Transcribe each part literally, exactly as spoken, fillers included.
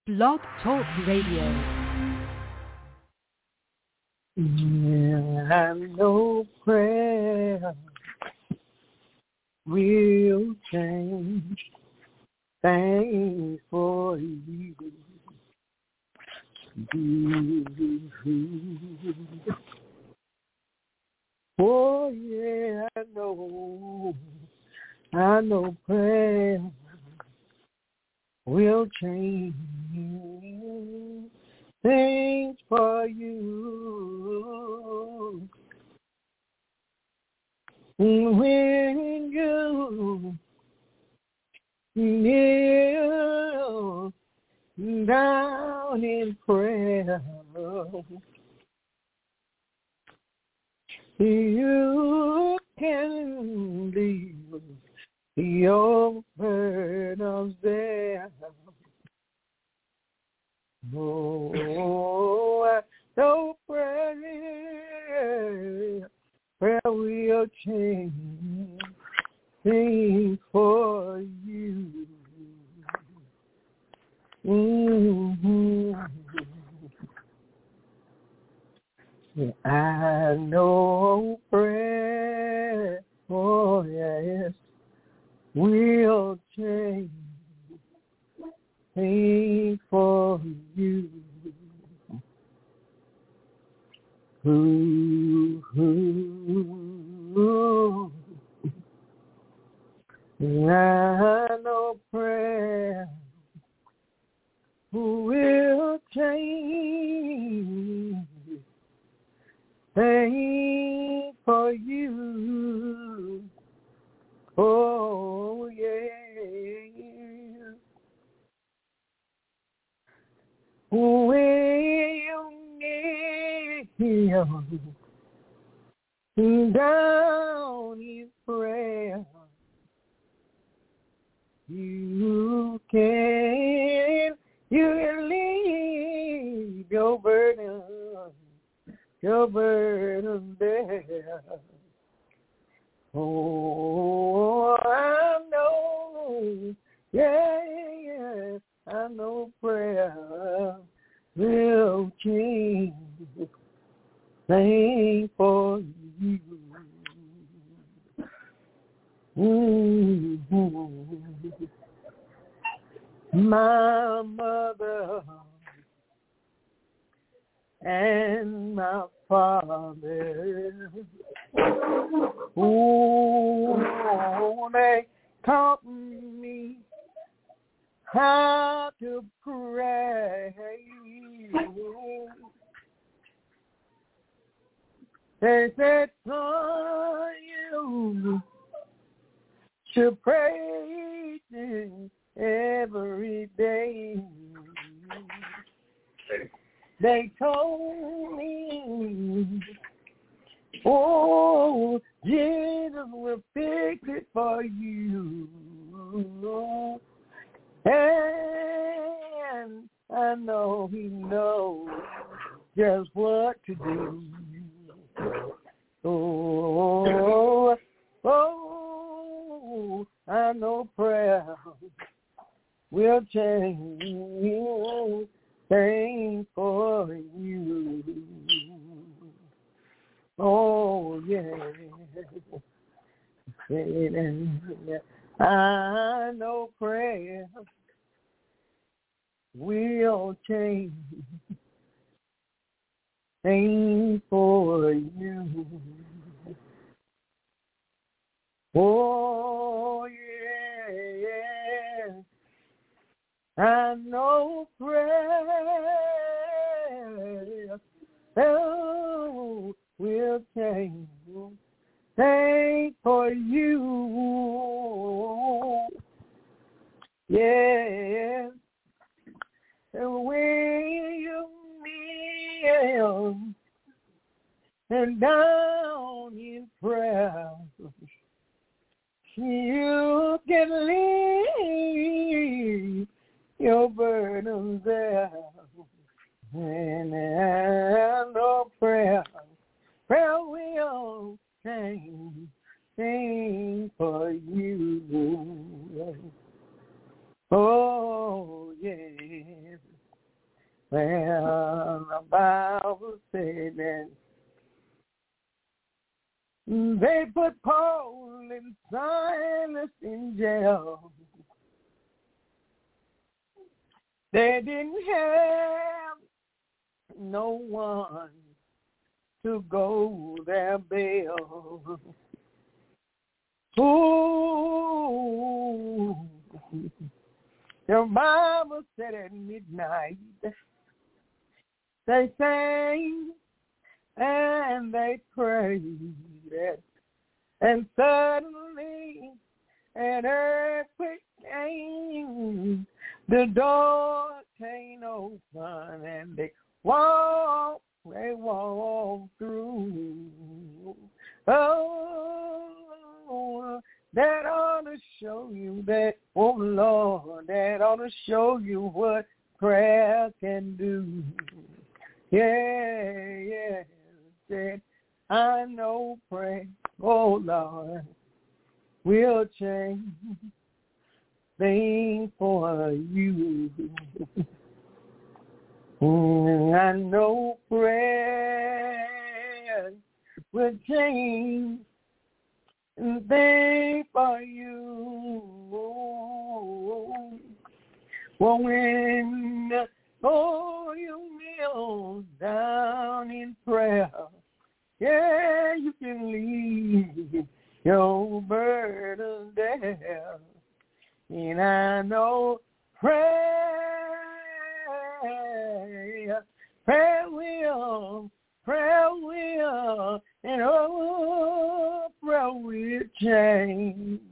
Blog Talk Radio. Yeah, I know prayer will change things for you. Oh yeah, I know, I know prayer will change things for you. When you kneel down in prayer, you can leave your burdens there. Oh, I know prayer, prayer will change things for you. Mm-hmm. Yeah, I know prayer, oh yes, will change things for you. Ooh, ooh, ooh. I know prayer will change things for you. Oh, yeah. When you kneel down in prayer, you can, you can leave your burden, your burden there. Oh, I know, yeah, yeah, I know prayer will change things for you. Mm-hmm. My mother and my father, oh, they taught me how to pray. They said, son, you should pray every day. They told me, oh, Jesus will fix it for you. And I know he knows just what to do. Oh, oh, I know prayer will change things for you. Oh, yeah. I know prayer will change things for you. Oh, yeah, yeah. I know prayer oh, will change things for you. Yeah. And when you kneel and down in prayer, you can leave your burdens there. And I know prayer, prayer will change things for you. Oh, yeah. Well, the Bible said that they put Paul and Silas in jail. They didn't have no one to go their bail. Ooh, the Bible said at midnight they sang and they prayed, and suddenly an earthquake came. The door came open and they walked, they walked through. Oh, that ought to show you that, oh Lord, that ought to show you what prayer can do. Yeah, yeah, said, I know prayer, oh Lord, will change things for you. I know prayer will change things for you. Well, when oh you kneel down in prayer, yeah, you can leave your burden there. And I know prayer, prayer will, prayer will, and oh, prayer will change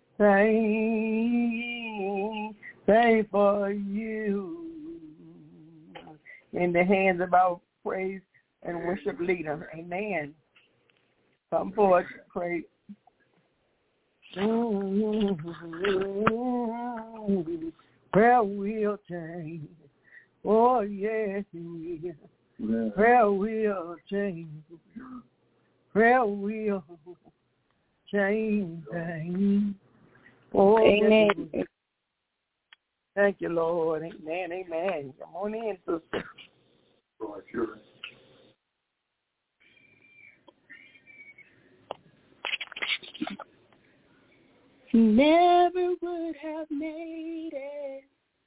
things, things for you. In the hands of our praise and worship leader, amen. Come forward, praise. Mm-hmm. Prayer will change. Oh, yes, it will. Yeah. Prayer will change. Prayer will change things. Oh, amen. Yes. Thank you, Lord. Amen, amen. Come on in, sister. Oh, sure. Never would have made it.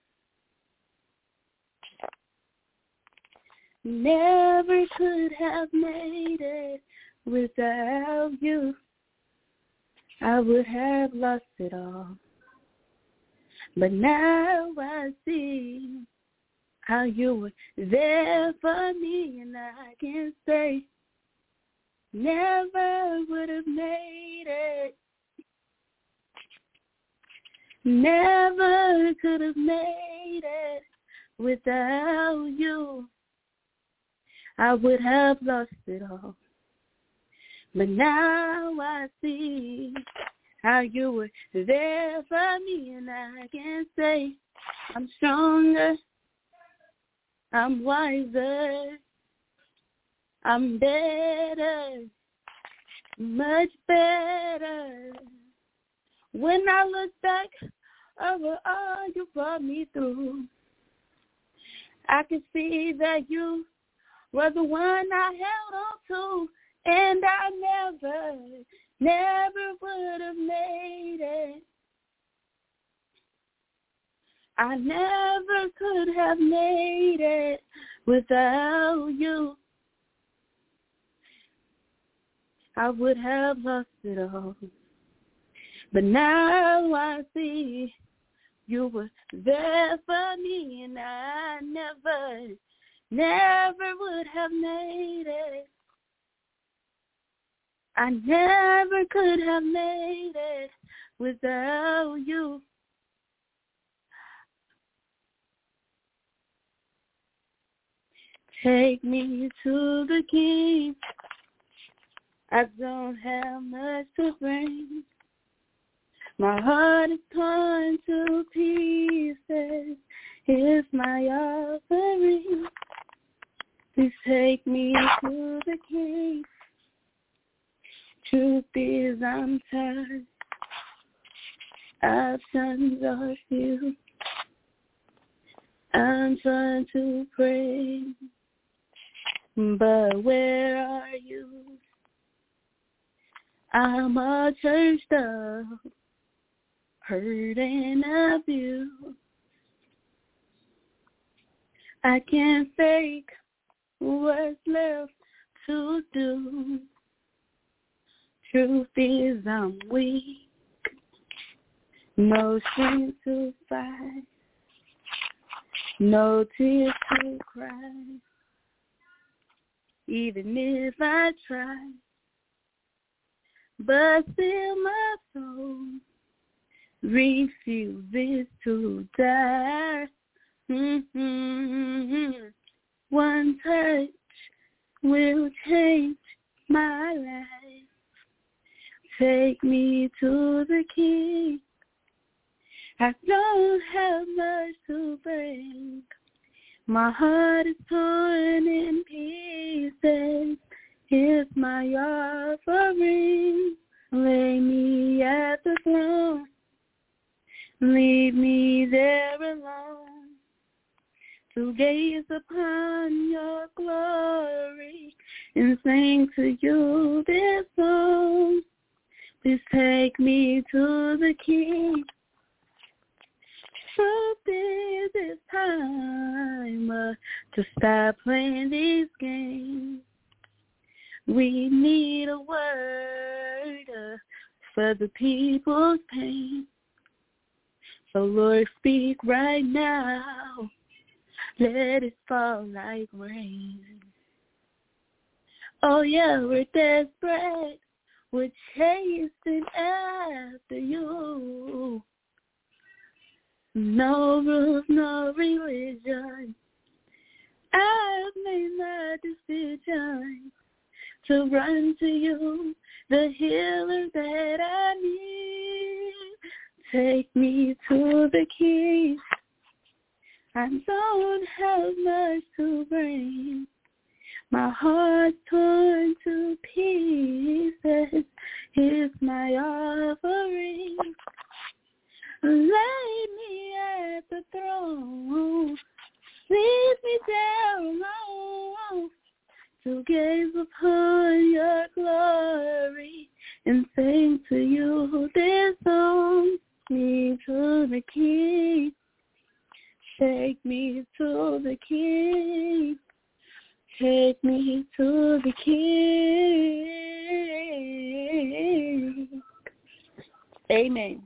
Never could have made it without you. I would have lost it all. But now I see how you were there for me, and I can say never would have made it. Never could have made it without you. I would have lost it all. But now I see how you were there for me, and I can say I'm stronger, I'm wiser, I'm better, much better. When I look back over all you brought me through, I can see that you were the one I held on to, and I never, never would have made it. I never could have made it without you. I would have lost it all. But now I see you were there for me, and I never, never would have made it. I never could have made it without you. Take me to the King. I don't have much to bring. My heart is torn to pieces. Here's my offering. Please take me to the King. Truth is, I'm tired. Options are few. I'm trying to pray, but where are you? I'm all churched up, hurt and abused. I can't fake what's left to do. Truth is I'm weak, no strength to fight, no tears to cry. Even if I try, but still my soul refuses to die. Mm-hmm. One touch will change my life. Take me to the King. I don't have much to bring. My heart is torn in pieces. Here's my offering. Lay me at the throne. Leave me there alone to gaze upon your glory and sing to you this song. Please take me to the King. Truth is, it's time uh, to stop playing these games. We need a word uh, for the people's pain. So Lord, speak right now. Let it fall like rain. Oh yeah, we're desperate. We're chasing after you. No rules, no religion. I've made my decision to run to you, the healer that I need. Take me to the King. I don't have much to bring. My heart's torn to pieces. Here's my offering. Lay me at the throne. Leave me there alone to gaze upon your glory and sing to you this song. Me to the King. Take me to the King. Take me to the King. Amen.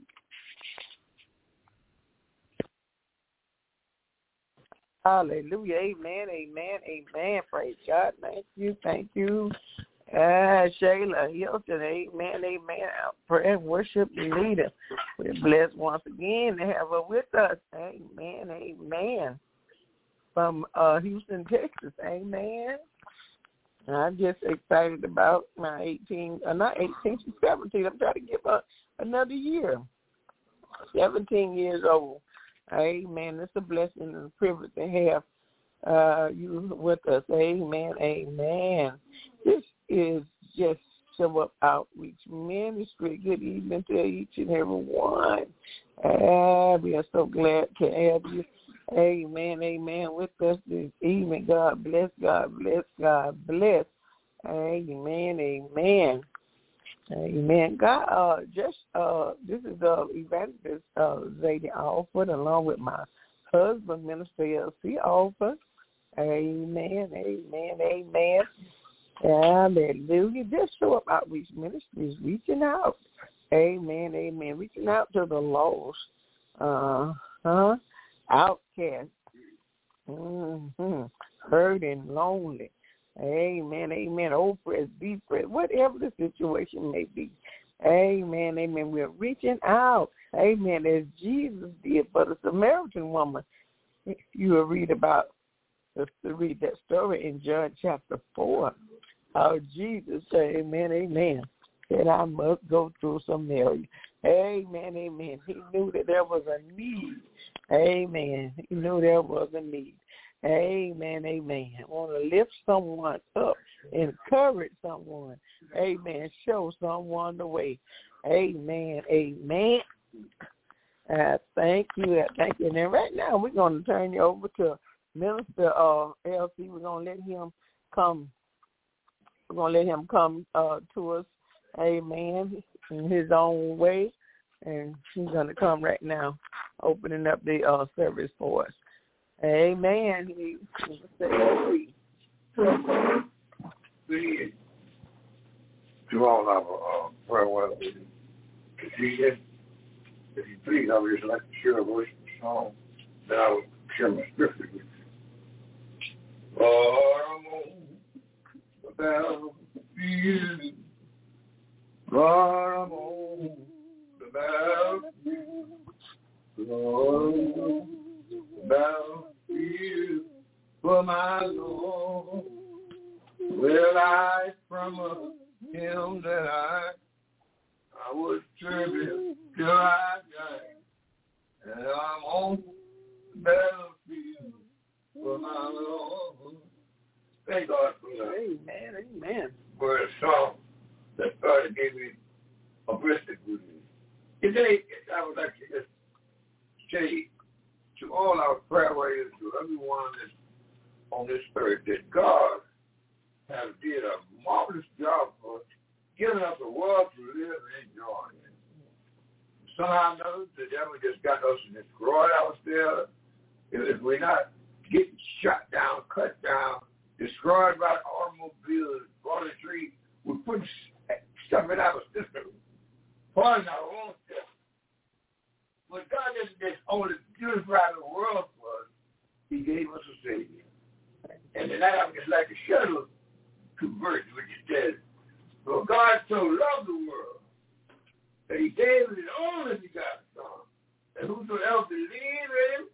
Hallelujah. Amen. Amen. Amen. Praise God. Thank you. Thank you. Uh, Shayla Hilton. Amen. Amen. Our prayer and worship leader. We're blessed once again to have her with us. Amen. Amen. From uh, Houston, Texas. Amen. And I'm just excited about my eighteen, uh, not eighteen, she's seventeen. I'm trying to give her another year. seventeen years old. Amen. It's a blessing and a privilege to have uh, you with us. Amen. Amen. This is just Show Up Outreach Ministry. Good evening to each and every one. Uh, we are so glad to have you. Amen. Amen. With us this evening. God bless. God bless. God bless. Amen. Amen. Amen. God, uh, just uh, this is uh, Evangelist uh, Zadie Alford, along with my husband, Minister L C Alford. Amen. Amen. Amen. Hallelujah. Just Show Up Outreach Ministries, reaching out. Amen. Amen. Reaching out to the lost, uh huh, outcast, mm-hmm. hurt and lonely. Amen, amen. Oppressed, depressed, whatever the situation may be. Amen, amen. We're reaching out. Amen. As Jesus did for the Samaritan woman. You will read about, to read that story in John chapter four. How Jesus said, amen, amen, that I must go through Samaria. Amen, amen. He knew that there was a need. Amen. He knew there was a need. Amen, amen. I want to lift someone up, encourage someone. Amen. Show someone the way. Amen, amen. Uh, thank you. Thank you. And then right now we're going to turn you over to Minister uh, L C. We're going to let him come. We're going to let him come uh, to us, amen, in his own way. And he's going to come right now, opening up the uh, service for us. Amen. He, to all our uh, prayer well, if you if you please, I would just like to share a worship song that I would share my scripture with you. Lord, I'm on the battlefield. Lord, I'm on the battlefield. Lord, I'm on the battlefield for my Lord. Will I promise him that I I would serve him till I die, and I'm on the battlefield for my Lord. Thank God for that. Amen, amen. For a song that God gave me a blessing with me. Today, I would like to just say to all our prayer warriors, to everyone that's on this earth, that God has did a marvelous job for us, giving us a world to live and enjoy. Somehow or another, the devil just got us and destroyed ourselves. If we're not getting shot down, cut down, destroyed by automobiles, falling trees, we're putting stuff in our system, falling our own stuff. But God didn't just only purify the world for us, he gave us a Savior. And tonight I would just like to shuttle two verses, which it says, for God so loved the world that he gave his only begotten Son, that whosoever believes in him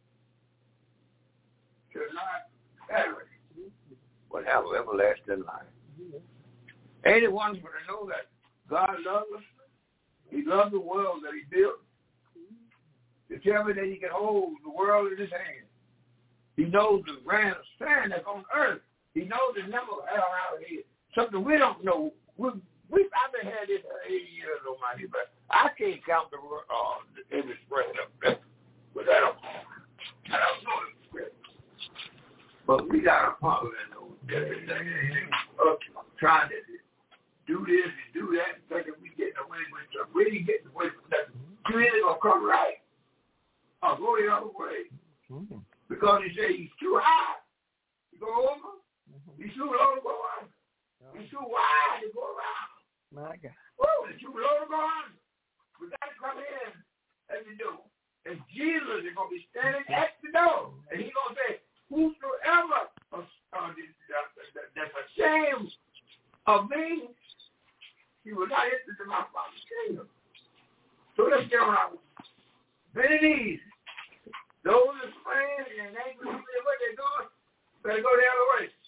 shall not perish, but have everlasting life. Anyone who to know that God loves us, he loves the world that he built. To tell me that he can hold the world in his hand. He knows the grain of sand that's on earth. He knows the number of hair out here. Something we don't know. We, we, I've been had this for eighty years on my head, but I can't count the uh, every spread up there. But I don't, I don't know the spread. But we got a problem in those everything. Uh, trying to do this and do that, and thinking we getting away with stuff. We ain't getting away with nothing. You either gonna come right or go the other way. Mm-hmm. Because he say he's too high to go over. Mm-hmm. He's too low to go under. He's too wide to go around. My God. Oh, it's too low to go on. We got to come in at the door. And Jesus is going to be standing at the door. And he's going to say, whosoever uh, uh, that's ashamed of me, he will not enter into my Father's kingdom. So let's get on our bending knees. Those that praying and angry with what they're doing, better go the other way.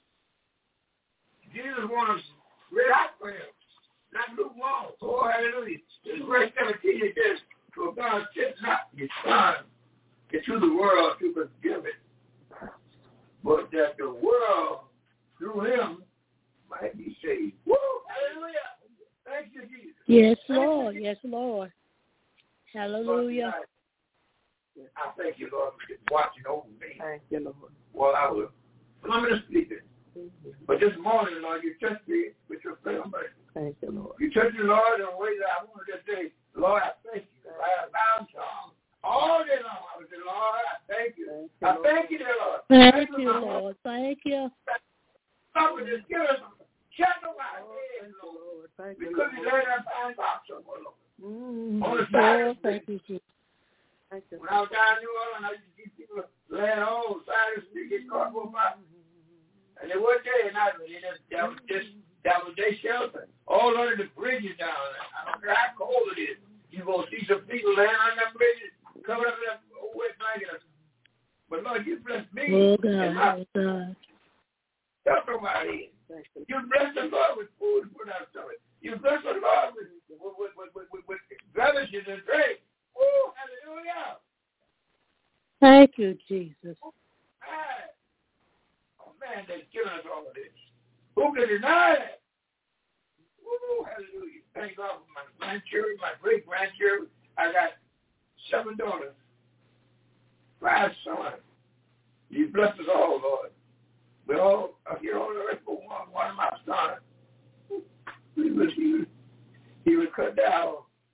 Jesus wants red hot for him, not lukewarm. Oh, hallelujah. In verse seventeen, it says, for God sent not his Son into the world to condemn it, but that the world, through him, might be saved. Woo! Hallelujah. Thank you, Jesus. Yes, Lord. Yes, Lord. Hallelujah. I thank you, Lord, for watching over me. Thank you, Lord. While I was coming to sleep. But this morning, Lord, you touched me with your favor. Thank you, Lord. You touched me, Lord, in a way that I want to just say, Lord, I thank you. I have bound you all day long. I was saying, Lord, I thank you. Thank you I thank you, dear Lord. Thank, thank you, Lord. Thank you. Lord, just give us a shadow of our head, Lord. Thank you, Lord. We couldn't lay that fine box somewhere, Lord. Mm-hmm. On the side. Thank you, Jesus. When I was down in New Orleans, I used to see people laying on the side of the street, get cardboard boxes. And there was day and night, but that was just, that was their shelter. All under the bridges down there. I don't care how cold it is. You're going to see some people laying on them bridges, covered up in that wet blanket. But Lord, you bless me. Oh, God. My, oh, God. Tell somebody. You bless the Lord with food to put out stomach. You bless the Lord with, with, with, with, with, with blemishes and drink. Oh, hallelujah. Thank you, Jesus. Oh, man. Oh, man, they've given us all of this. Who can deny that? Oh, hallelujah. Thank God for my grandchildren, my great-grandchildren. I got seven daughters, five sons. You bless us all, Lord. We all are here on earth for one, one of my sons. He was, he was, he was cut down.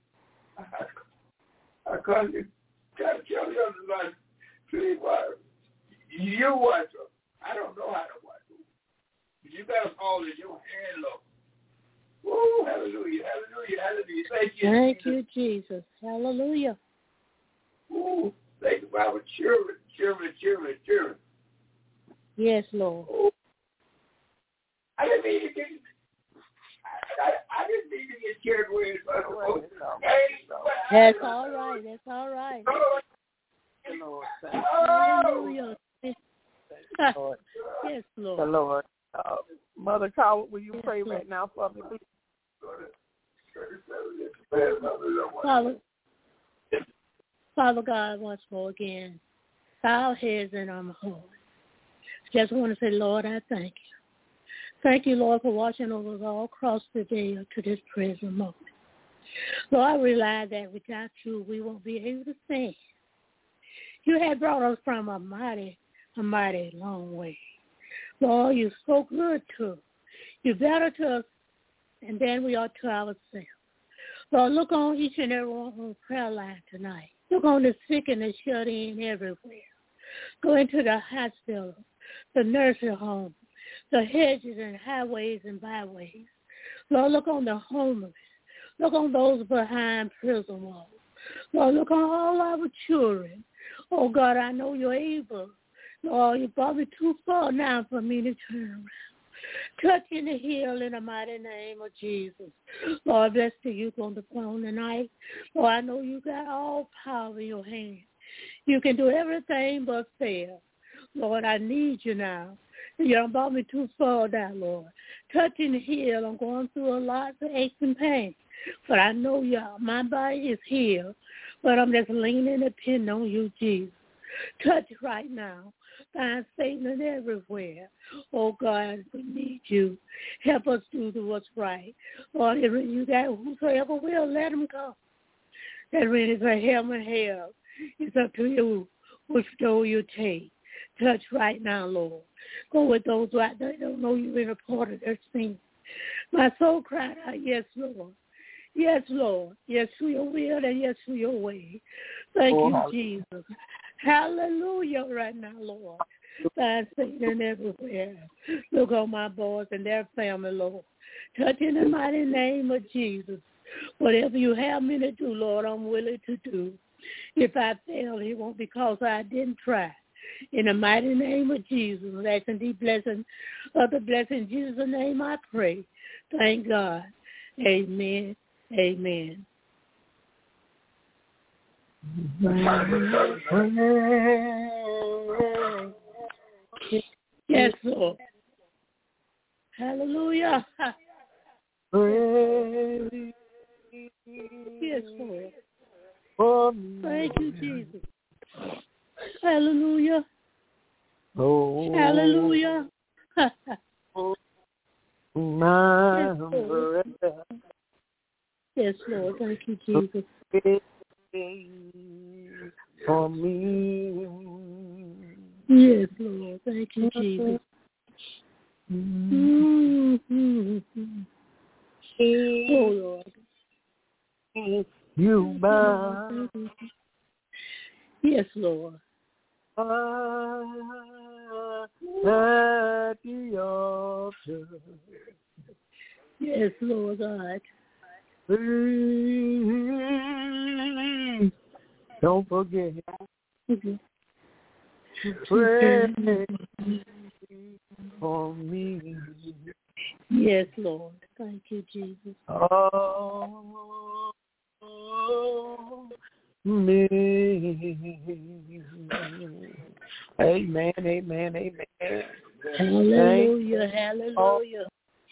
I, I couldn't try to tell the other like, please, watch. You watch her. I don't know how to watch her. But you got us all in your hand, Lord. Oh, hallelujah, hallelujah, hallelujah. Thank you. Thank Jesus. you, Jesus. Hallelujah. Oh, thank you for our children, children, children, children. Yes, Lord. Oh, I didn't mean to get, I, I, I didn't mean to get carried away. Oh, hey, That's all right. That's all right. Lord, Hallelujah. Lord. Yes, Lord. The Lord. Uh, Mother Coward, will you Yes, pray Lord. right now for me, please? Father, Father God, once more again, bow our heads and our hearts. Just want to say, Lord, I thank you. Thank you, Lord, for watching over us all across the day up to this present moment. Lord, I realize that without you, we won't be able to stand. You had brought us from a mighty, a mighty long way. Lord, you're so good to us. You're better to us and then we are to ourselves. Lord, look on each and every one on the prayer line tonight. Look on the sick and the shut in everywhere. Go into the hospital, the nursing home, the hedges and highways and byways. Lord, look on the homeless. Look on those behind prison walls. Lord, look on all our children. Oh, God, I know you're able. Lord, you brought me too far now for me to turn around. Touch and heal in the mighty name of Jesus. Lord, bless to you on the phone tonight. Lord, I know you got all power in your hand. You can do everything but fail. Lord, I need you now. You don't brought me too far now, Lord. Touch and heal. I'm going through a lot of aches and pain. But I know y'all, my body is healed. But I'm just leaning and depending on you, Jesus. Touch right now. Find Satan everywhere. Oh, God, we need you. Help us do what's right. Lord, if you got whosoever will, let them go. That really is a hell and hell. It's up to you which door you take. Touch right now, Lord. Go with those right there that don't know you've been a part of their sin. My soul cried out, yes, Lord. Yes, Lord. Yes to your will and yes to your way. Thank Oh, you, hallelujah. Jesus. Hallelujah right now, Lord. Find Satan everywhere. Look on my boys and their family, Lord. Touch in the mighty name of Jesus. Whatever you have me to do, Lord, I'm willing to do. If I fail, it won't because I didn't try. In the mighty name of Jesus, asking these blessings, other blessings, in Jesus' name I pray. Thank God. Amen. Amen. Yes, Lord. Hallelujah. Yes, Lord. Thank you, Jesus. Hallelujah. Oh, Hallelujah. my Yes, Lord. Yes, Lord. Thank you, Jesus. For me. Yes, Lord. Thank you, Jesus. Mm-hmm. Oh, Lord. You bow. Yes, Lord. At the altar. Yes, Lord God. Please don't forget Mm-hmm. to pray for me. Yes, Lord. Thank you, Jesus. Oh, me. Amen, amen, amen. Hallelujah, hallelujah.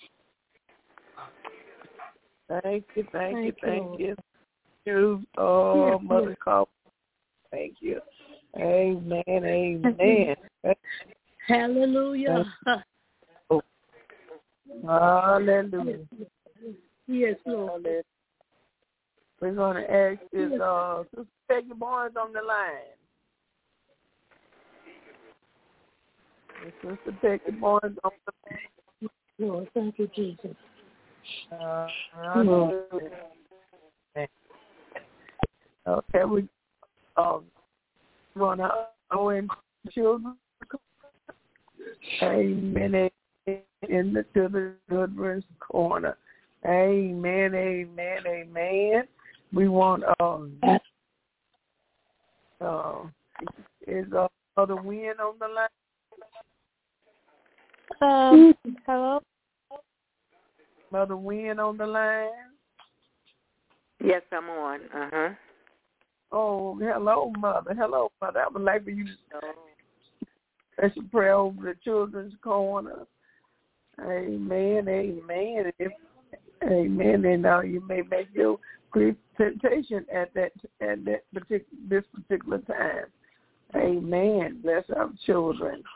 Thank you, thank, Thank you, thank you. you. you. Oh, Yes, Mother yes. Call. Thank you. Amen, amen. Hallelujah. Hallelujah. Yes, Lord. We're going to ask, is uh, Sister Peggy Barnes on the line? Is Sister Peggy Barnes on the line? Lord, thank you, Jesus. Uh, okay, we um, want to go in children. Amen. In the to the deliverance corner. Amen. Amen. Amen. We want um uh, is uh, Mother Wynn on the line? Um, hello? Mother Wynn on the line? Yes, I'm on. Uh-huh. Oh, hello, Mother. Hello, Mother. I would like for you to special prayer over the children's corner. Amen. Amen. If, amen. And now you may make your presentation at that at that particular this particular time. Amen. Bless our children.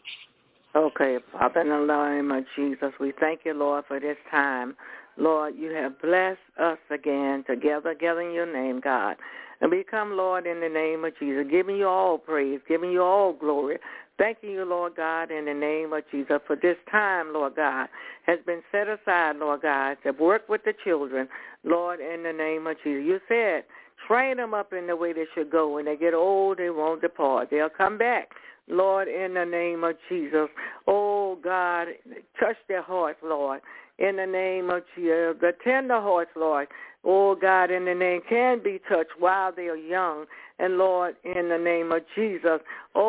Okay, Father, in the name of Jesus, we thank you, Lord, for this time. Lord, you have blessed us again together, together in your name, God. And we come, Lord, in the name of Jesus, giving you all praise, giving you all glory. Thanking you, Lord God, in the name of Jesus, for this time, Lord God, has been set aside, Lord God, to work with the children, Lord, in the name of Jesus. You said, train them up in the way they should go. When they get old, they won't depart. They'll come back, Lord, in the name of Jesus. Oh, God, touch their hearts, Lord, in the name of Jesus. The tender hearts, Lord, oh, God, in the name, can be touched while they are young. And, Lord, in the name of Jesus,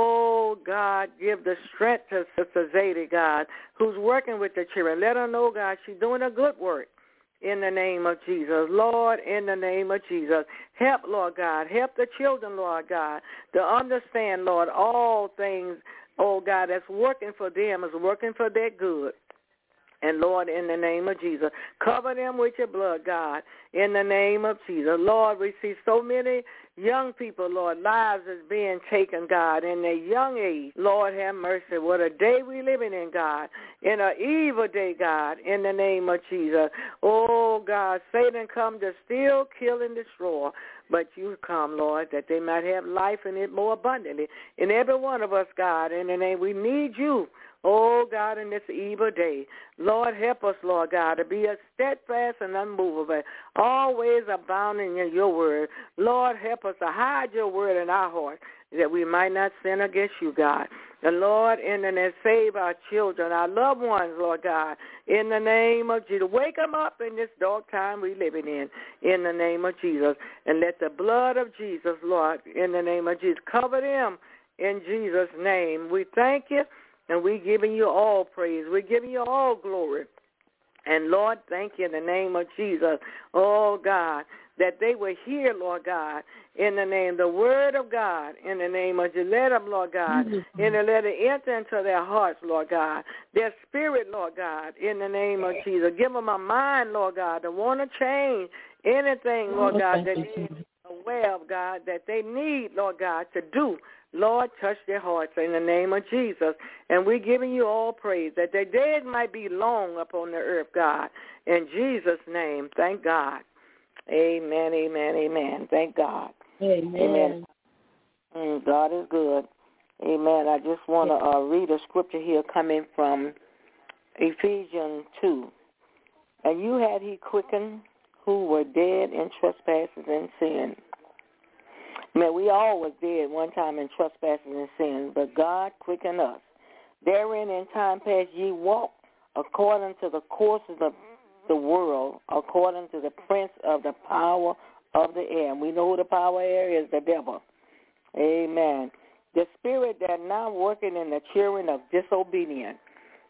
oh, God, give the strength to Sister Zadie, God, who's working with the children. Let her know, God, she's doing a good work in the name of Jesus. Lord, in the name of Jesus, help, Lord God. Help the children, Lord God, to understand, Lord, all things, oh, God, that's working for them is working for their good. And, Lord, in the name of Jesus, cover them with your blood, God, in the name of Jesus. Lord, we see so many young people, Lord, lives is being taken, God, in their young age. Lord, have mercy. What a day we living in, God, in an evil day, God, in the name of Jesus. Oh, God, Satan come to steal, kill, and destroy. But you come, Lord, that they might have life in it more abundantly. In every one of us, God, in the name, we need you. Oh, God, in this evil day, Lord, help us, Lord God, to be a steadfast and unmovable, always abounding in your word. Lord, help us to hide your word in our heart, that we might not sin against you, God. And, Lord, in the name, save our children, our loved ones, Lord God, in the name of Jesus. Wake them up in this dark time we're living in, in the name of Jesus. And let the blood of Jesus, Lord, in the name of Jesus, cover them in Jesus' name. We thank you. And we're giving you all praise. We're giving you all glory. And, Lord, thank you in the name of Jesus, oh, God, that they will hear, Lord God, in the name, the word of God, in the name of Jesus. Let them, Lord God, mm-hmm. and let it enter into their hearts, Lord God, their spirit, Lord God, in the name of Jesus. Give them a mind, Lord God, to want to change anything, Lord oh, God, that they're aware of, God, that they need, Lord God, to do. Lord, touch their hearts in the name of Jesus. And we're giving you all praise, that their days might be long upon the earth, God. In Jesus' name, thank God. Amen, amen, amen. Thank God. Amen. Amen. Mm, God is good. Amen. I just want to uh, read a scripture here coming from Ephesians two. And you had he quickened who were dead in trespasses and sin. Man, we all was dead one time in trespasses and sins, but God quickened us. Therein in time past ye walked according to the courses of the world, according to the prince of the power of the air. And we know who the power of the air is, the devil. Amen. The spirit that now working in the children of disobedience.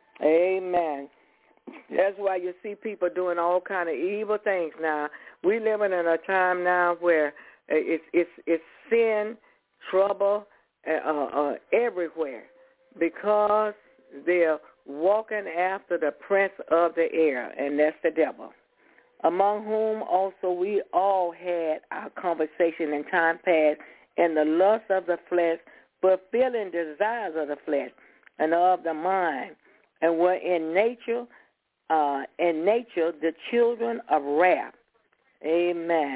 Amen. That's why you see people doing all kind of evil things now. We living in a time now where It's it's it's sin, trouble, uh, uh, everywhere, because they're walking after the prince of the air, and that's the devil, among whom also we all had our conversation in time past in the lust of the flesh, fulfilling desires of the flesh and of the mind, and were in nature, uh, in nature the children of wrath. Amen.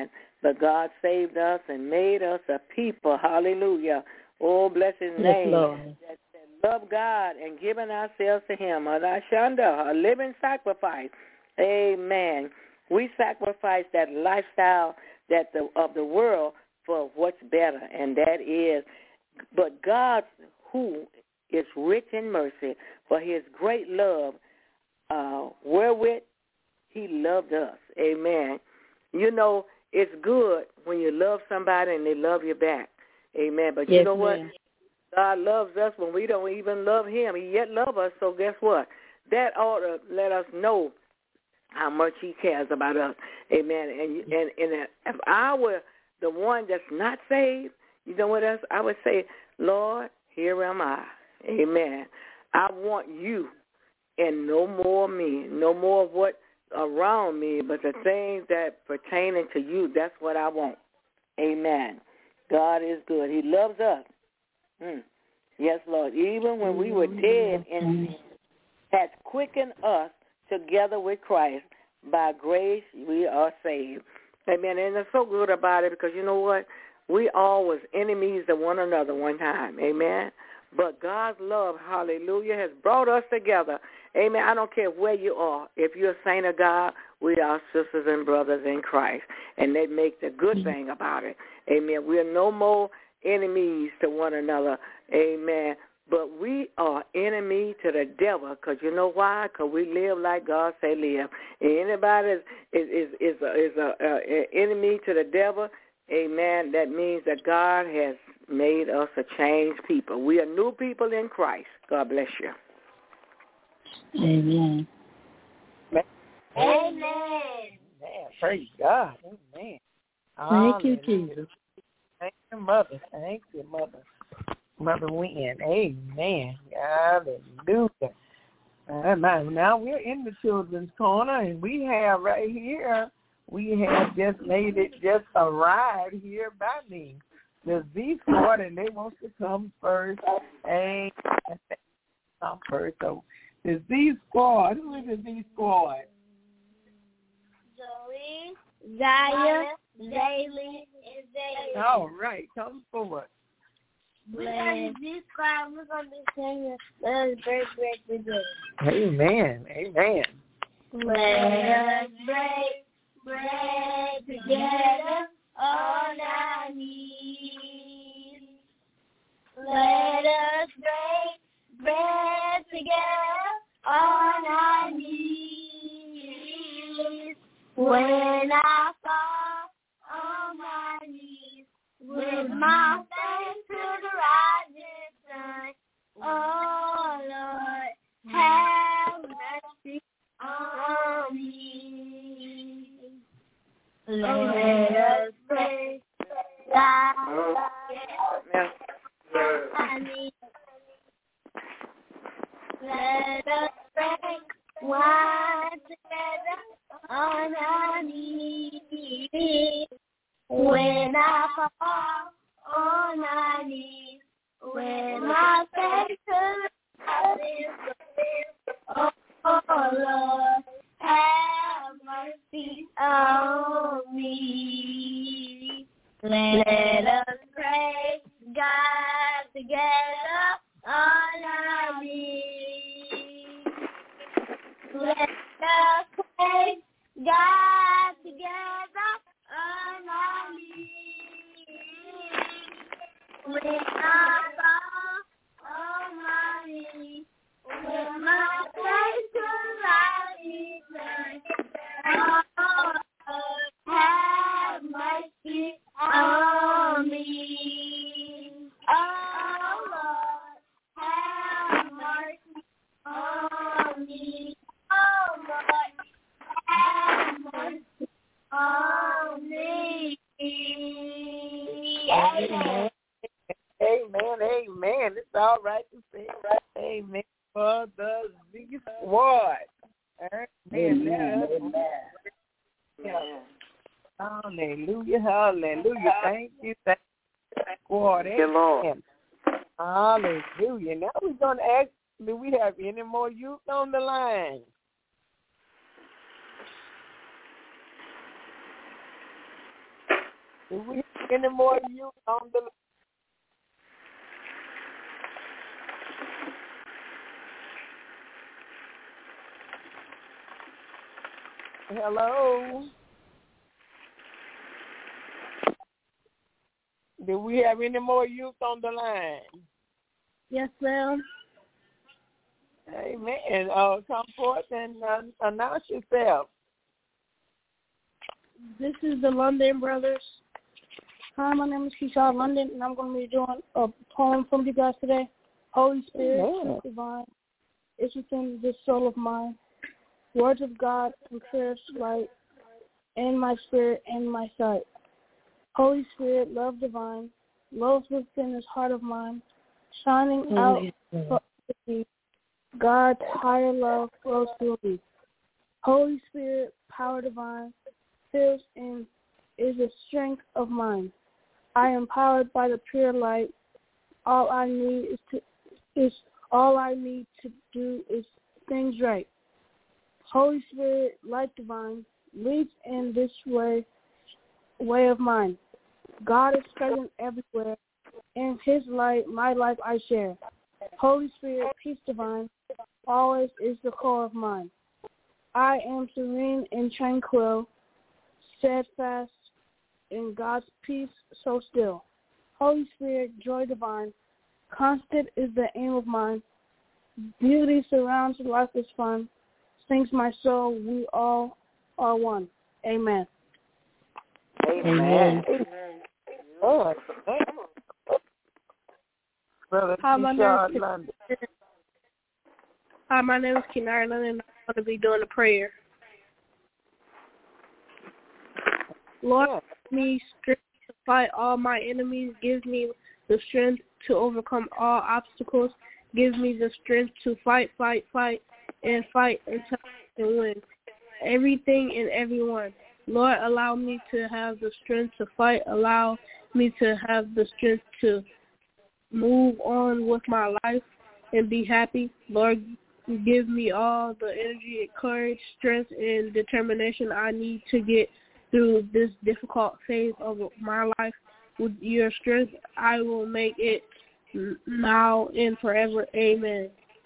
but God saved us and made us a people. Hallelujah. Oh, bless his Yes, name. Lord. That, that love God and giving ourselves to him. Adashanda, a living sacrifice. Amen. We sacrifice that lifestyle that the, of the world for what's better, and that is, but God, who is rich in mercy, for his great love, uh, wherewith he loved us. Amen. You know, it's good when you love somebody and they love you back. Amen. But yes, you know what? ma'am. God loves us when we don't even love him. He yet loves us, so guess what? That ought to let us know how much he cares about us. Amen. And and, and if I were the one that's not saved, you know what else? I would say, Lord, here am I. Amen. I want you and no more me, no more of what around me, but the things that pertaining to you, that's what I want. Amen. God is good. He loves us. Mm. Yes, Lord. Even when we were dead in sin, has quickened us together with Christ. By grace, we are saved. Amen. And it's so good about it because you know what? We all was enemies of one another one time. Amen. But God's love, hallelujah, has brought us together. Amen. I don't care where you are. If you're a saint of God, we are sisters and brothers in Christ. And that makes the good thing about it. Amen. We are no more enemies to one another. Amen. But we are enemy to the devil because you know why? Because we live like God say live. And anybody is is is, is a, is a, a enemy to the devil, amen, that means that God has made us a changed people. We are new people in Christ. God bless you. Amen. Amen. Amen. Praise God. Amen. Thank you, Jesus. Thank you, Mother. Thank you, Mother. Mother Wynn. Amen. Hallelujah. Amen. Now we're in the children's corner, and we have right here, we have just made it, just arrived here by me. The Z Squad, and they want to come first. Amen. Come first. So the Z Squad, who is the Z Squad? Zoe, Zaya, Zaylee, and Zaylee. All right, come forward. We're going to do this squad. We're going to be singing Let Us Break Bread Together. Amen. Amen. Let us break bread together on our knees. Let us break bread together on our knees. When I fall on my knees, with my face to the rising sun, oh Lord, have mercy on me. Let us pray, God, I need. Let us pray, one together on our knees. When I fall on my knees, when my face is oh, oh Lord, have mercy on me. Let us praise God together on our knees. Let us praise God together on our knees. When I fall on my knees, when my face to rising sun, oh Lord, have mercy on me. Oh Lord, have mercy on me. Oh Lord, have mercy on me. Amen. Amen. Amen. It's all right to say amen for the Z Squad. Amen. Amen. Amen. Hallelujah. Hallelujah. Thank you. Thank you, Squad. Amen. Hallelujah. Now we're going to ask, do we have any more youth on the line? Do we have any more youth on the Hello? Do we have any more youth on the line? Yes, ma'am. Amen. Uh, come forth and uh, announce yourself. This is the London Brothers. Hi, my name is Keisha London, and I'm going to be doing a poem from you guys today. Holy Spirit, Amen. divine, is within this soul of mine. Words of God and prayers light in my spirit and my sight. Holy Spirit, love divine, loves within this heart of mine, shining Oh, out yes, for me. God's higher love flows through me. Holy Spirit, power divine, fills and is the strength of mine. I am powered by the pure light. All I need is to is all I need to do is things right. Holy Spirit, light divine, leads in this way way of mine. God is present everywhere. In his light, my life I share. Holy Spirit, peace divine, always is the core of mine. I am serene and tranquil, steadfast in God's peace so still. Holy Spirit, joy divine, constant is the aim of mine. Beauty surrounds life is fun. Sings my soul, we all are one. Amen. Amen. Amen. Oh, Brother Hi, my Keisha name is London. Hi, my name is Kenara London. I'm going to be doing a prayer. Lord, Yeah. give me strength to fight all my enemies. Give me the strength to overcome all obstacles. Give me the strength to fight, fight, fight, and fight until I can win everything and everyone. Lord, allow me to have the strength to fight. Allow me to have the strength to move on with my life and be happy. Lord, give me all the energy, courage, strength, and determination I need to get through this difficult phase of my life. With your strength, I will make it now and forever. Amen.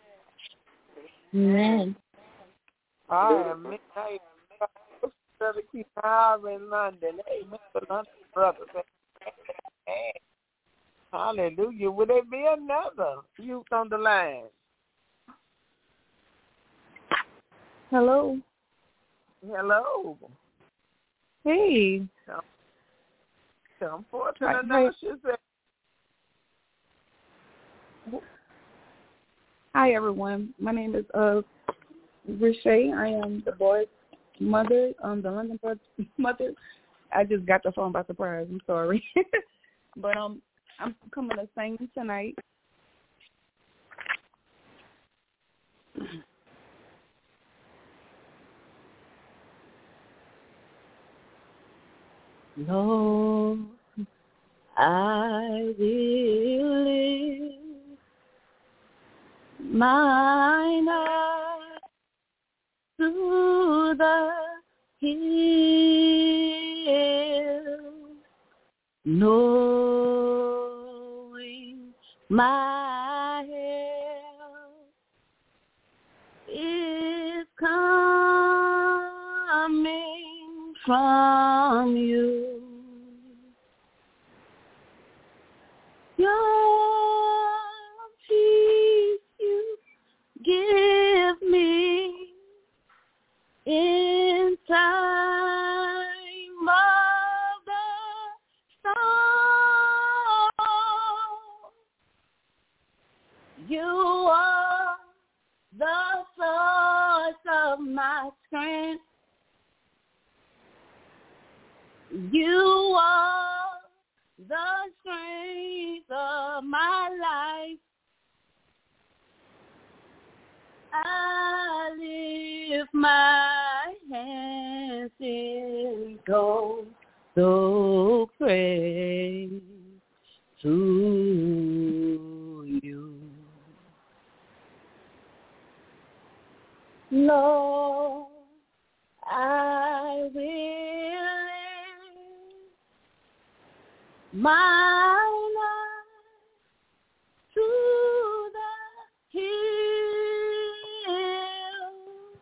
Amen. I am midnight. Brother Keisha in London. Amen. The London brothers. Amen. Hallelujah. Will there be another youth on the line? Hello. Hello. Hey. Come, come forth and Hi. announce yourself. Hi, everyone. My name is uh, Richey. I am the boy's mother, um, the London Brothers' mother. I just got the phone by surprise. I'm sorry. But um, I'm coming to sing tonight. Lord, I will lift mine eyes to the hills, knowing my help is coming from you. Your peace you give me in time of the storm. You are the source of my strength. You are the strength of my life. I lift my hands in total praise to you. Lord, I will lift my life to the hills,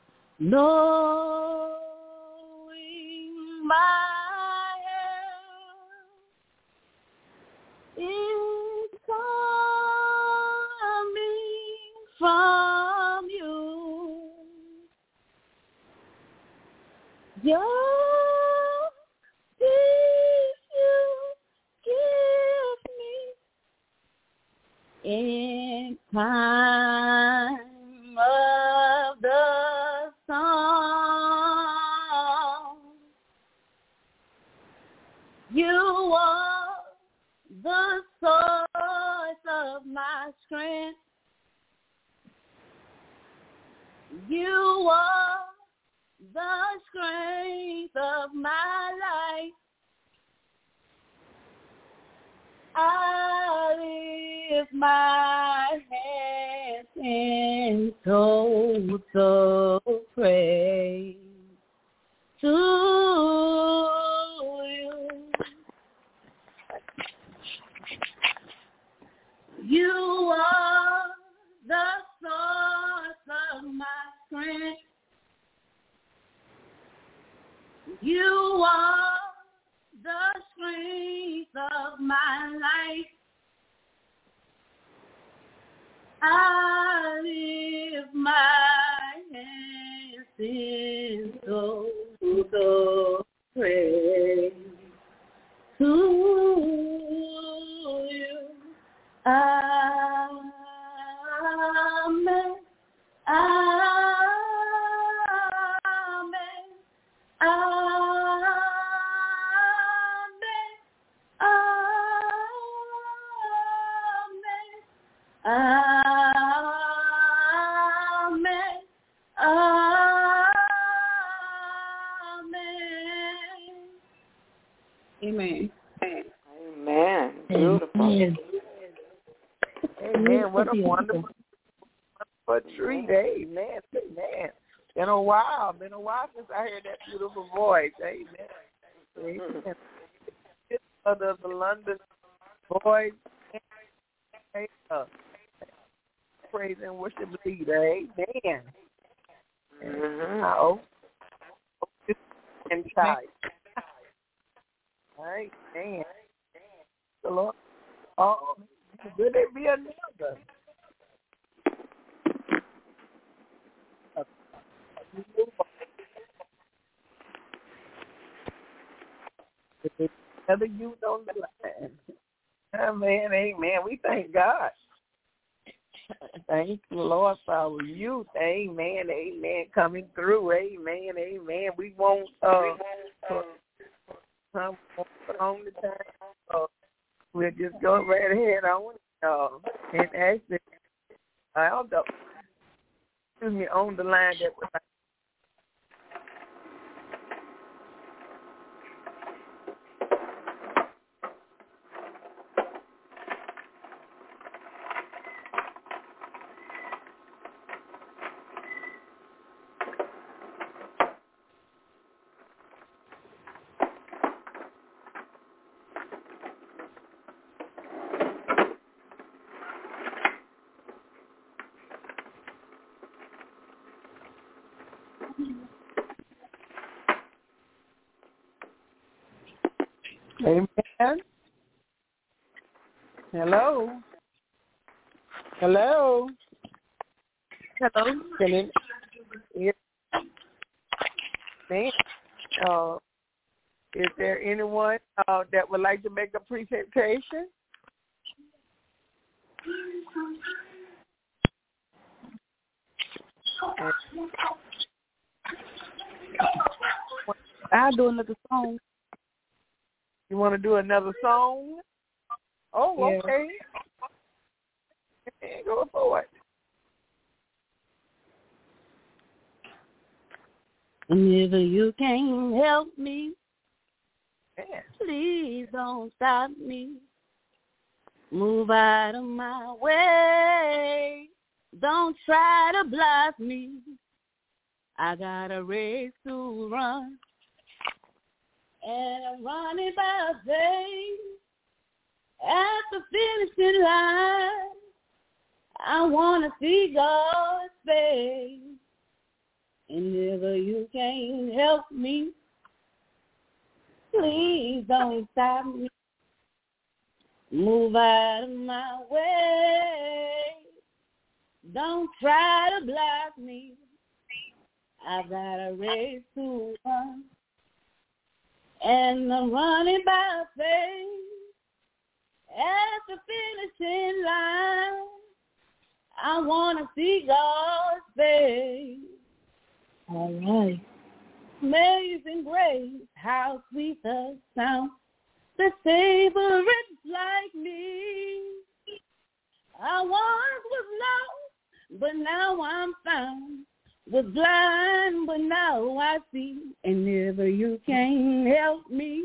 knowing my help is coming from you. Your peace you give me in time of the storm. You are the source of my strength. You are the strength of my life. I lift my hands in total praise to you. You are the source of my strength. You are the strength of my life. I lift my hands in total praise to you. Amen. Amen. Amen. Amen. Amen. Amen. Amen. Beautiful. Amen. Amen. What a wonderful, wonderful treat. Amen. Amen. Been a while. Been a while since I heard that beautiful voice. Amen. Amen. Mother of the London Boys. Praise and worship leader. Amen. Mm-hmm. I hope this is inside. All right. Amen. The Lord. Oh, will there be another? Another youth on the line. Amen, amen. We thank God. Thank the Lord for our youth. Amen, amen. Coming through. Amen, amen. We won't uh, come on the time. Uh, we'll just go right ahead on uh, and ask the elder, excuse me, on the line that was. Amen. Hello. Hello. Hello. Can you hear me? Uh, is there anyone uh, that would like to make a presentation? I'll do another song. You want to do another song? Oh, Yeah. okay. Go for it. If you can't help me, Yeah. please don't stop me. Move out of my way. Don't try to block me. I got a race to run, and I'm running by faith. At the finishing line, I want to see God's face. And if you can't help me, please don't stop me. Move out of my way. Don't try to block me. I've got a race to run. And I'm running by faith. At the finishing line, I want to see God's face. All right. Amazing grace, how sweet the sound that saved a wretch like me. I once was lost, but now I'm found. Was blind, but now I see. And if you can't help me,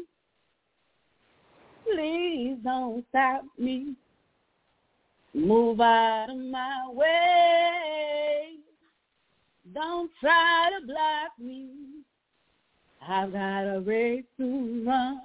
please don't stop me. Move out of my way. Don't try to block me. I've got a race to run.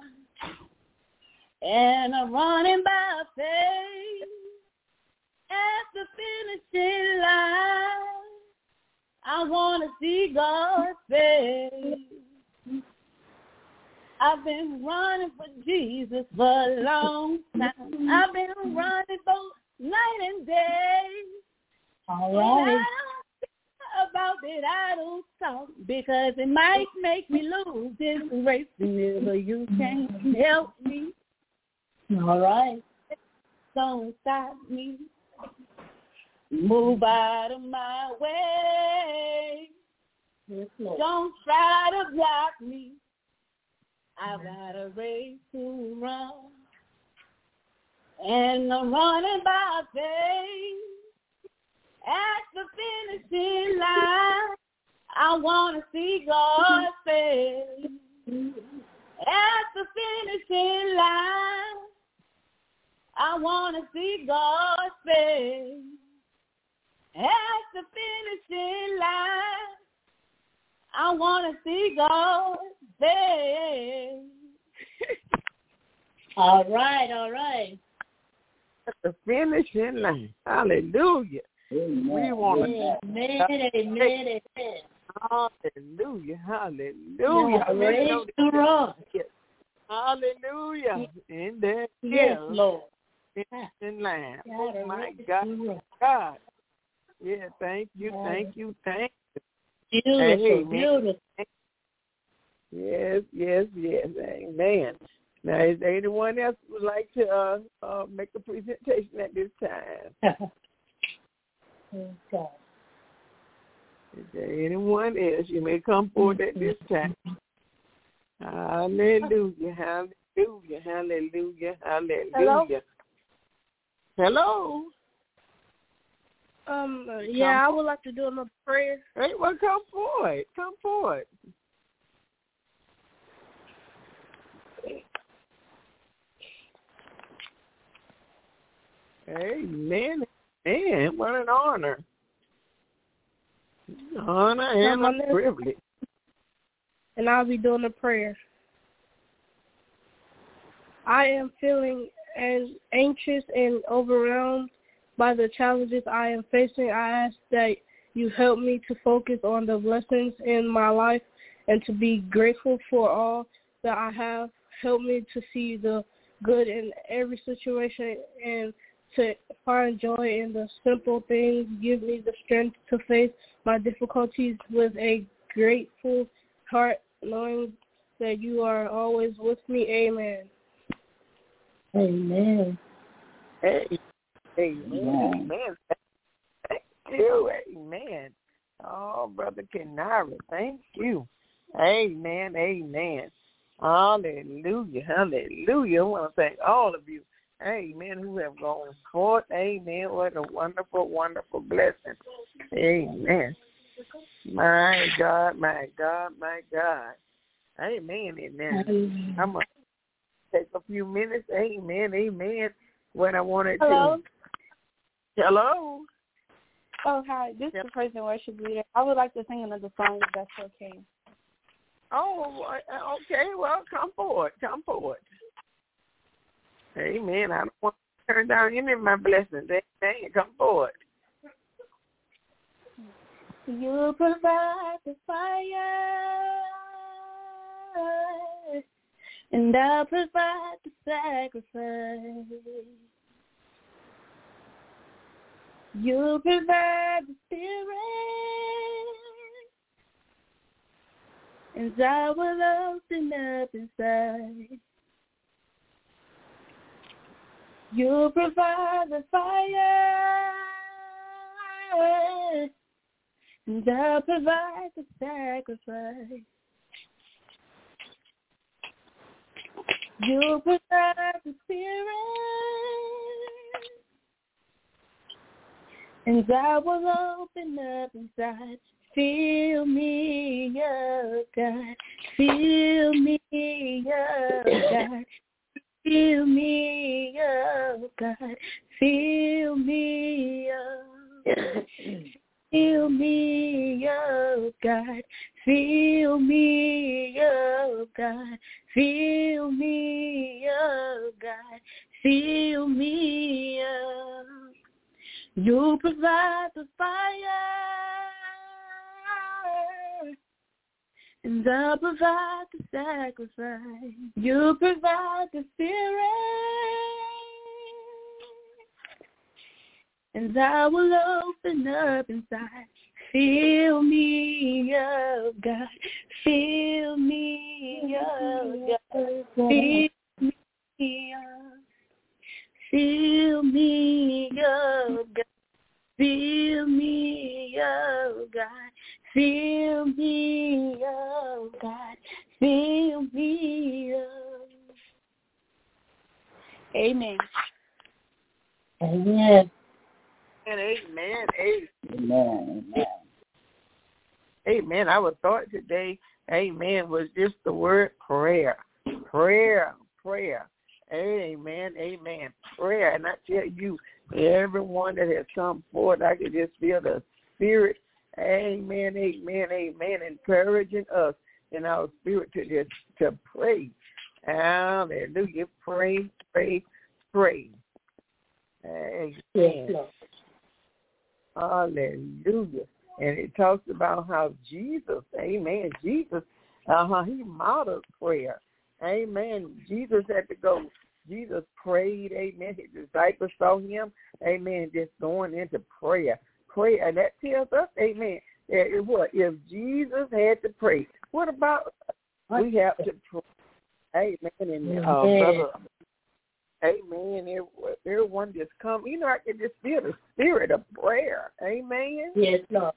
And I'm running by faith. At the finishing line, I want to see God's face. I've been running for Jesus for a long time. I've been running both night and day. All right. And I don't care about it, I don't talk, because it might make me lose this race whenever you can't help me. All right. Don't stop me. Move out of my way. Yes, don't try to block me. I've got a race to run. And I'm running by faith. At the finishing line, I want to see God's face. At the finishing line, I want to see God's face. At the finishing line, I want to see God's face. All right, all right. At the finishing line. Hallelujah. Amen. We want to. Amen, amen, amen. Hallelujah, hallelujah. Yeah, raise to run. Hallelujah. In there. Yes, Lord. Finishing line. Oh, my God. God. Yeah, thank you, thank you, thank you. Beautiful, beautiful. Yes, yes, yes. Amen. Now, is there anyone else who would like to uh, uh, make a presentation at this time? Okay. Is there anyone else? You may come forward at this time. Hallelujah, hallelujah, hallelujah, hallelujah. Hello? Hello? Um, uh, yeah, I would like to do another prayer. Hey, well, come forward. Come forward. Amen. Man, what an honor. Honor and a privilege. And I'll be doing a prayer. I am feeling as anxious and overwhelmed by the challenges I am facing. I ask that you help me to focus on the blessings in my life and to be grateful for all that I have. Help me to see the good in every situation and to find joy in the simple things. Give me the strength to face my difficulties with a grateful heart, knowing that you are always with me. Amen. Amen. Hey. Amen. Amen. Thank you. Amen. Oh, Brother Kenara, thank you. Amen. Amen. Hallelujah. Hallelujah. I want to thank all of you. Amen. Who have gone forth. Amen. What a wonderful, wonderful blessing. Amen. My God, my God, my God. Amen. Amen. I'm going to take a few minutes. Amen. Amen. What I wanted Hello? to. Hello. Oh, hi. This yep. is the praise and worship leader. I would like to sing another song if that's okay. Oh, okay. Well, come forward. Come forward. Amen. I don't want to turn down any of my blessings. Amen. Come forward. You provide the fire, and I'll provide the sacrifice. You provide the spirit, and I will open up inside. You provide the fire, and I'll provide the sacrifice. You provide the spirit, and I will open up inside. Fill me up, God. Fill me up, God. Fill me up, God. Fill me up. Fill me up, God. Fill me up, God. Fill me up, God. Fill me up. You provide the fire, and I'll provide the sacrifice. You provide the spirit, and I will open up inside. Fill me up, God. Fill me up, God. Fill me up. Fill me up, God. Fill me up, God. Fill me up, God. Fill me up. Amen. Amen. And amen. Amen. Amen. Amen. Our thought today, amen, was just the word prayer. Prayer. Prayer. Amen. Amen. Prayer. And I tell you, everyone that has come forward, I can just feel the Spirit. Amen. Amen. Amen. Encouraging us in our spirit to just to pray. Hallelujah. Pray, pray, pray. Amen. Yes, Hallelujah. And it talks about how Jesus, amen, Jesus, uh-huh, he modeled prayer. Amen. Jesus had to go. Jesus prayed, amen. His disciples saw him, amen, just going into prayer. Prayer. And that tells us, amen, that what? If Jesus had to pray, what about us? We have to pray. Amen. And uh, brother, amen. Everyone just come. You know, I can just feel the spirit of prayer. Amen. Yes, Lord.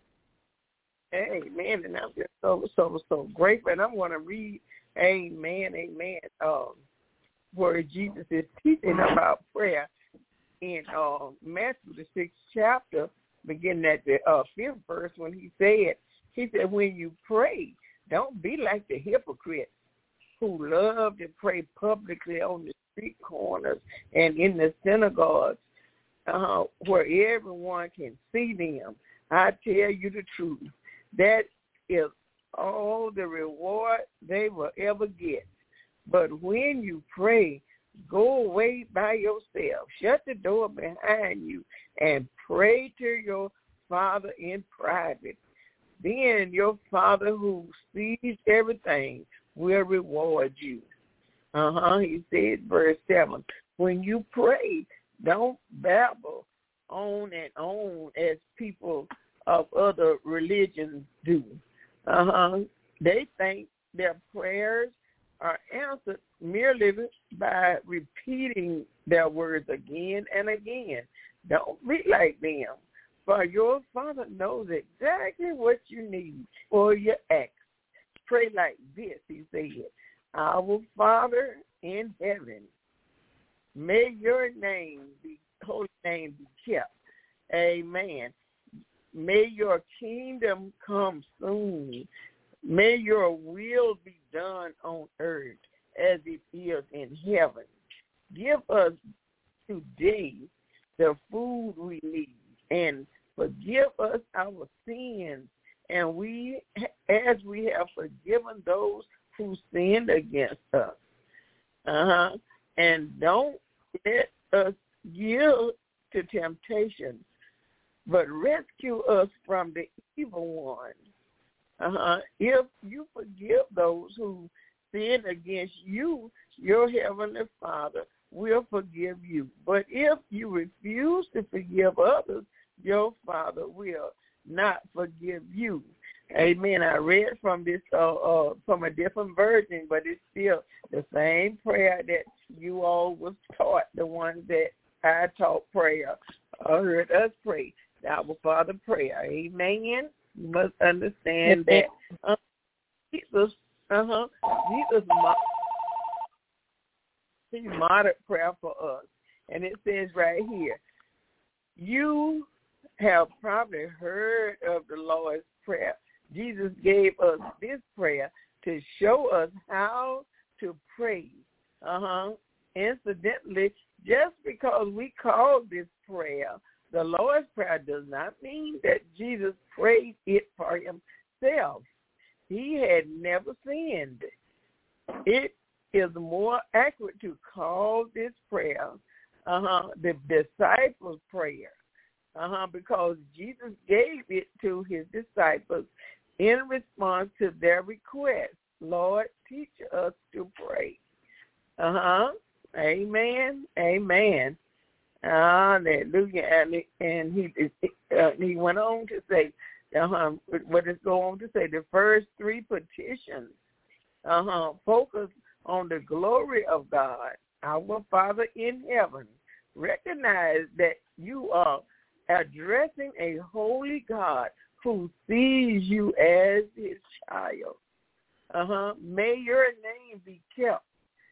Amen. And I'm just so, so, so grateful. And I'm going to read, amen, amen, um, where Jesus is teaching about prayer in uh, Matthew, the sixth chapter, beginning at the uh, fifth verse, when he said, he said, when you pray, don't be like the hypocrites who love to pray publicly on the street corners and in the synagogues uh, where everyone can see them. I tell you the truth, that is all the reward they will ever get. But when you pray, go away by yourself, shut the door behind you, and pray to your Father in private. Then your Father who sees everything will reward you. Uh-huh. He said, verse seven, when you pray, don't babble on and on as people of other religions do. Uh-huh. They think their prayers are answered merely by repeating their words again and again. Don't be like them, for your Father knows exactly what you need for your acts. Pray like this, he said, our Father in heaven, may your name be, holy name be kept. Amen. May your kingdom come soon. May your will be done on earth as it is in heaven. Give us today the food we need, and forgive us our sins, and we, as we have forgiven those who sinned against us. Uh-huh. And don't let us yield to temptation, but rescue us from the evil one. Uh-huh. If you forgive those who sin against you, your heavenly Father will forgive you. But if you refuse to forgive others, your Father will not forgive you. Amen. I read from this uh, uh, from a different version, but it's still the same prayer that you all was taught, the one that I taught prayer, or heard us pray, our Father prayer. Amen. You must understand that uh, Jesus, uh-huh, Jesus he modeled prayer for us. And it says right here, you have probably heard of the Lord's Prayer. Jesus gave us this prayer to show us how to pray. Uh-huh. Incidentally, just because we call this prayer the Lord's Prayer does not mean that Jesus prayed it for himself. He had never sinned. It is more accurate to call this prayer uh-huh, the disciples' prayer, uh-huh, because Jesus gave it to his disciples in response to their request. Lord, teach us to pray. Uh-huh. Amen. Amen. Hallelujah. And, and he uh, he went on to say, uh-huh, what is going on to say? The first three petitions uh-huh, focus on the glory of God, our Father in heaven. Recognize that you are addressing a holy God who sees you as his child. Uh-huh. May your name be kept.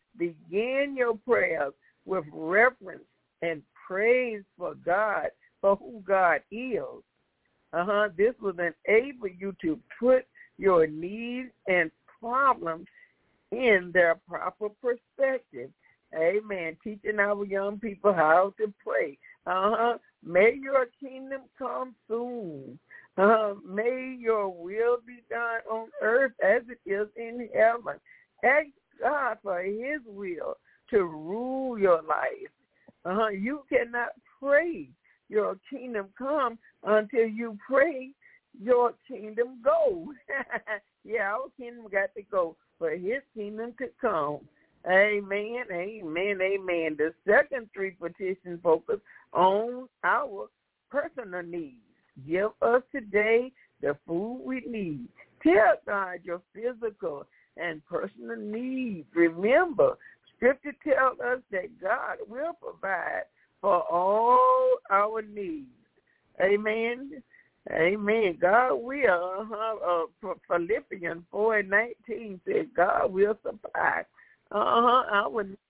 Begin your prayers with reverence and praise for God, for who God is. Uh-huh. This will enable you to put your needs and problems in their proper perspective. Amen. Teaching our young people how to pray. Uh-huh. May your kingdom come soon. Uh, may your will be done on earth as it is in heaven. Ask God for his will to rule your life. Uh-huh. You cannot pray your kingdom come until you pray your kingdom go. Yeah, our kingdom got to go for his kingdom to come. Amen, amen, amen. The second three petitions focus on our personal needs. Give us today the food we need. Tell God your physical and personal needs. Remember, Scripture tells us that God will provide for all our needs. Amen. Amen. God will. Uh, uh, Philippians four and nineteen says God will supply uh-huh, our needs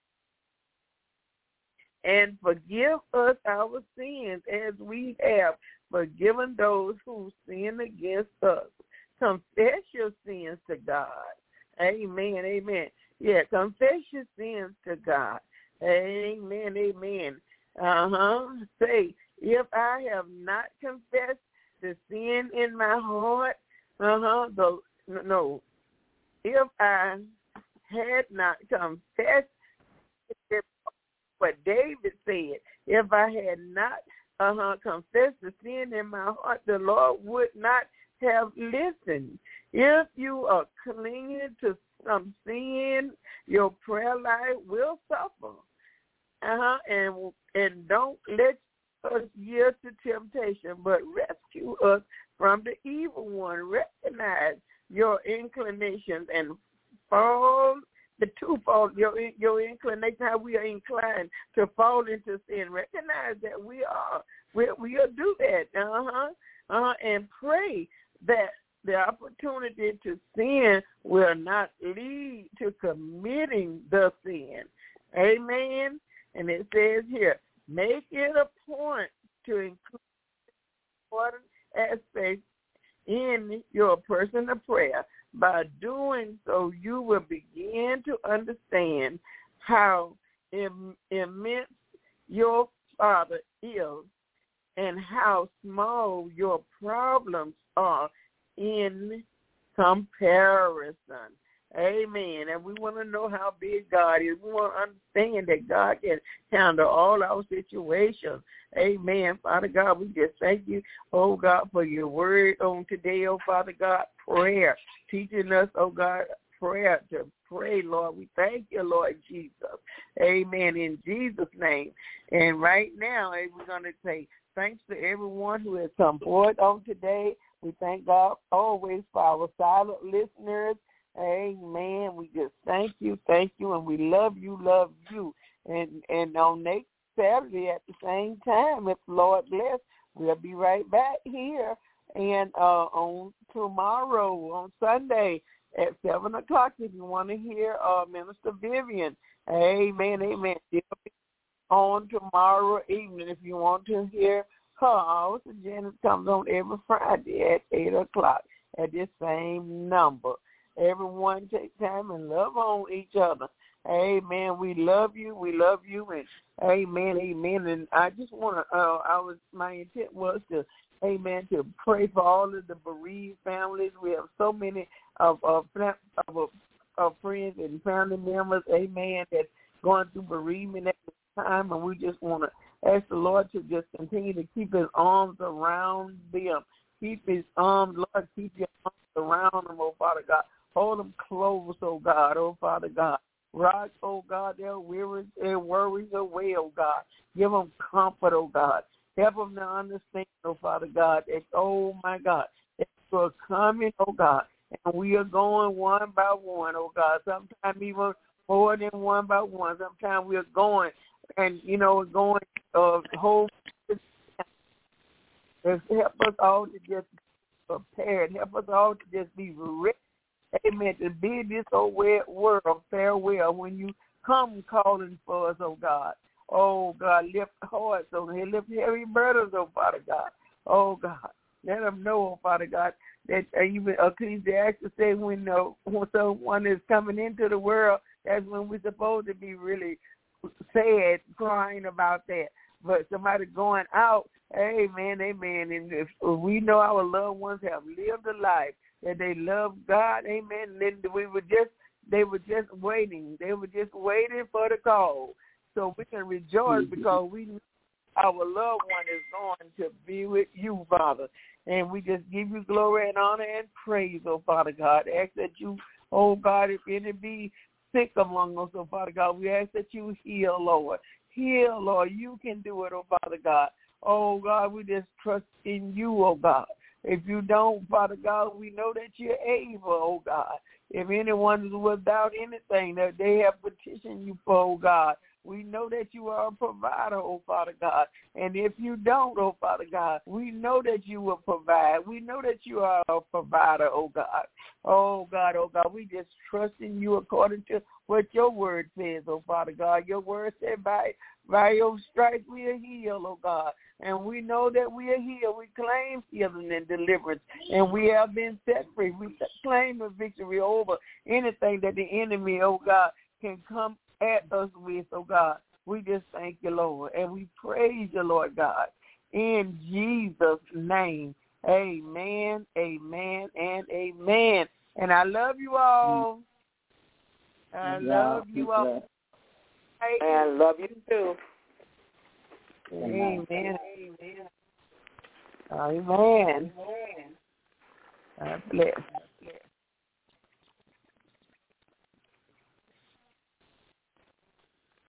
and forgive us our sins as we have forgiven those who sin against us. Confess your sins to God. Amen, amen. Yeah, confess your sins to God. Amen, amen. Uh-huh. Say, if I have not confessed the sin in my heart, uh-huh, the, no, if I had not confessed what David said, if I had not uh-huh, confessed the sin in my heart, the Lord would not have listened. If you are clinging to some sin, your prayer life will suffer. Uh-huh, and and don't let us yield to temptation, but rescue us from the evil one. Recognize your inclinations and fall the twofold, your your inclination, how we are inclined to fall into sin. Recognize that we are, we we'll do that, uh-huh, uh-huh, and pray that the opportunity to sin will not lead to committing the sin. Amen. And it says here, make it a point to include important aspects in your personal prayer. By doing so, you will begin to understand how im- immense your Father is and how small your problems are in comparison. Amen. And we want to know how big God is. We want to understand that God can handle all our situations. Amen. Father God, we just thank you, oh God, for your word on today, oh Father God, prayer. Teaching us, oh God, prayer to pray, Lord. We thank you, Lord Jesus. Amen. In Jesus' name. And right now, we're going to say thanks to everyone who has come forward on today. We thank God always for our silent listeners. Amen. We just thank you, thank you, and we love you, love you. And and on next Saturday at the same time, if the Lord bless, we'll be right back here. And uh, on tomorrow, on Sunday at seven o'clock, if you want to hear uh, Minister Vivian. Amen, amen. On tomorrow evening, if you want to hear her, also Janice comes on every Friday at eight o'clock at this same number. Everyone take time and love on each other. Amen. We love you. We love you. And amen, amen. And I just want to, uh, I was, my intent was to, amen, to pray for all of the bereaved families. We have so many of, of, of, of friends and family members, amen, that's going through bereavement at this time. And we just want to ask the Lord to just continue to keep his arms around them. Keep his arms, Lord, keep your arms around them, oh Father God. Hold them close, oh God, oh Father God. Rock, oh God, their wearies and worries away, oh God. Give them comfort, oh God. Help them to understand, oh Father God, that, oh my God, that you are coming, oh God, and we are going one by one, oh God. Sometimes even more than one by one. Sometimes we are going and, you know, going uh, whole. Help us all to just be prepared. Help us all to just be ready. Amen. To bid this old world farewell when you come calling for us, oh God. Oh God, lift hearts, oh God. Lift heavy burdens, oh Father God. Oh God, let them know, oh Father God, that even Ecclesiastes say when, uh, when someone is coming into the world, that's when we're supposed to be really sad, crying about that. But somebody going out, amen, amen. And if we know our loved ones have lived a life that they love God, amen, then we were just, they were just waiting. They were just waiting for the call. So we can rejoice because we know our loved one is going to be with you, Father. And we just give you glory and honor and praise, oh Father God. Ask that you, oh God, if any be sick among us, oh Father God, we ask that you heal, Lord. Heal, Lord. You can do it, oh Father God. Oh God, we just trust in you, oh God. If you don't, Father God, we know that you're able, oh God. If anyone is without anything that they have petitioned you for, oh God, we know that you are a provider, oh Father God. And if you don't, oh Father God, we know that you will provide. We know that you are a provider, oh God. Oh God, oh God, we just trust in you according to what your word says, oh Father God. Your word said by, by your stripes we are healed, oh God. And we know that we are healed. We claim healing and deliverance. And we have been set free. We claim a victory over anything that the enemy, oh God, can come at us with, oh God. We just thank you, Lord. And we praise you, Lord God. In Jesus' name, amen, amen, and amen. And I love you all. I love you all. I love you too. Amen. Amen. Amen. Amen. God bless.